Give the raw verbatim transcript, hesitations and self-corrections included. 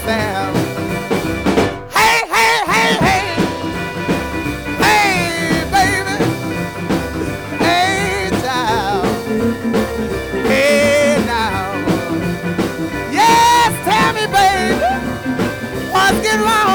Sam. Hey, hey, hey, hey. Hey, baby. Hey, child. Hey, now. Yes, tell me, baby. What's getting wrong?